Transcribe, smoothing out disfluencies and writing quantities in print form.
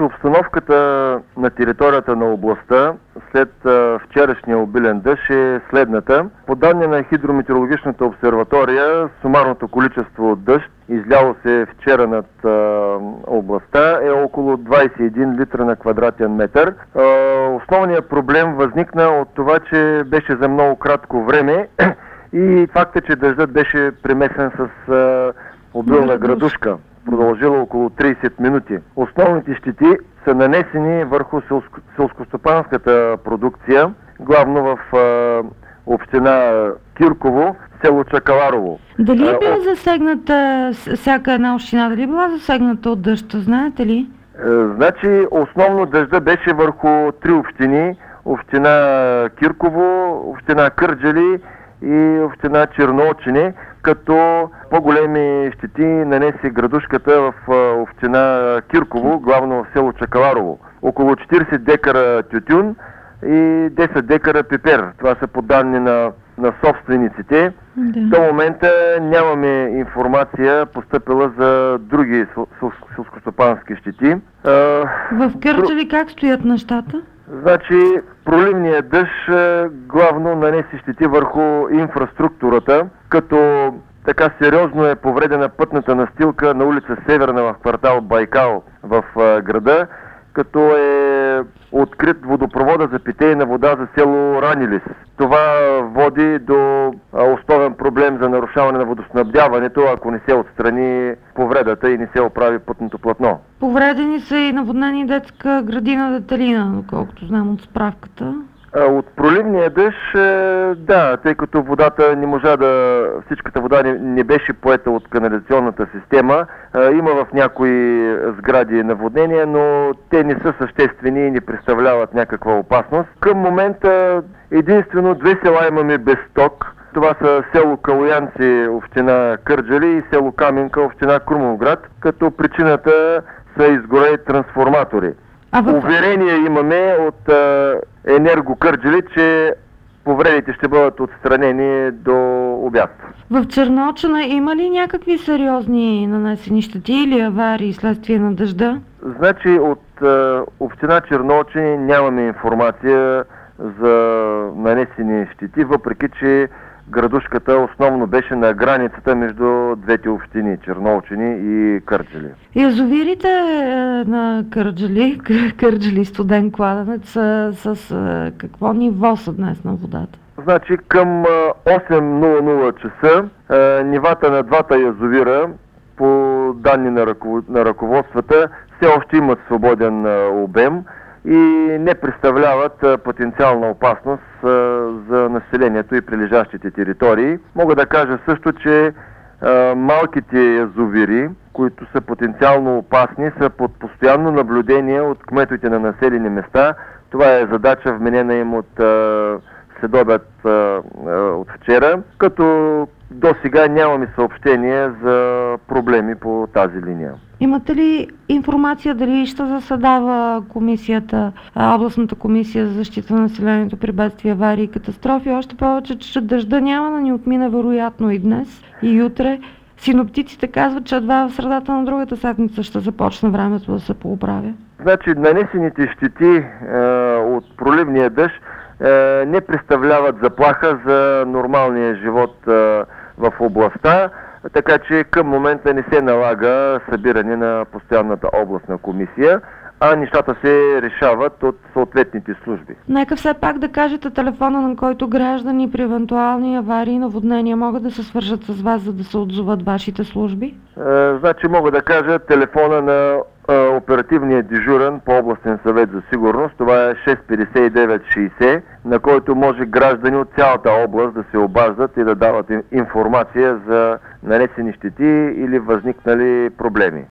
обстановката на територията на областта след вчерашния обилен дъжд е следната. По данни на хидрометеорологичната обсерватория, сумарното количество дъжд, изляло се вчера над областта, е около 21 литра на квадратен метър. Основният проблем възникна от това, че беше за много кратко време и факта, че дъждът беше премесен с обилна градушка, продължила около 30 минути. Основните щети са нанесени върху селскостопанската продукция, главно в община Кирково, село Чакаларово. Дали е била засегната всяка една община? Дали е била засегната от дъжда, знаете ли? Значи, основно дъжда беше върху 3 общини. Община Кирково, община Кърджали и община Черноочене, като по-големи щети нанесе градушката в община Кирково, главно в село Чакаларово. Около 40 декара тютюн и 10 декара пипер. Това са по данни на собствениците. Да. До момента нямаме информация постъпила за други селскостопански щети. В Кърджали как стоят нещата? Значи, проливният дъжд главно нанесе щети върху инфраструктурата, като така сериозно е повредена пътната настилка на улица Северна в квартал Байкал в града, като е открит водопровода за питейна вода за село Ранилис. Това води до основен проблем за нарушаване на водоснабдяването, ако не се отстрани повредата и не се оправи пътното платно. Повредени са и наводнени детска градина Детелина, доколкото знам от справката. От проливния дъжд, да, тъй като водата не можа всичката вода не беше поета от канализационната система. Има в някои сгради наводнения, но те не са съществени и не представляват някаква опасност. Към момента единствено 2 села имаме без ток. Това са село Калоянци, община Кърджали, и село Каменка, община Крумовград, като причината са изгорели трансформатори. Уверение имаме от Енерго Кърджали, че повредите ще бъдат отстранени до обяд. В Черноочена има ли някакви сериозни нанесени щети или аварии следствие на дъжда? Значи от община Черноочене нямаме информация за нанесени щети, въпреки че градушката основно беше на границата между двете общини, Черноочене и Кърджали. Язовирите на Кърджали Студен кладенец с какво ниво са днес на водата? Значи към 8:00 часа нивата на двата язовира, по данни на ръководствата, все още имат свободен обем и не представляват потенциална опасност за населението и прилежащите територии. Мога да кажа също, че малките язовири, които са потенциално опасни, са под постоянно наблюдение от кметовете на населени места. Това е задача вменена им от следобед от вчера, като до сега нямаме съобщения за проблеми по тази линия. Имате ли информация дали ще заседава комисията, областната комисия за защита на населението при бедствия, аварии и катастрофи? Още повече, че дъжда няма да ни отмине вероятно и днес, и утре. Синоптиците казват, че едва в средата на другата седмица ще започне времето да се пооправя. Значи нанесените щети от проливния дъжд не представляват заплаха за нормалния живот в областта, така че към момента не се налага събиране на постоянната областна комисия, а нещата се решават от съответните служби. Нека все пак да кажете телефона, на който граждани при евентуални аварии и наводнения могат да се свържат с вас, за да се отзоват вашите служби? Значи мога да кажа телефона на оперативния дежурен по областен съвет за сигурност. Това е 65960, на който може граждани от цялата област да се обаждат и да дават информация за нанесени щети или възникнали проблеми.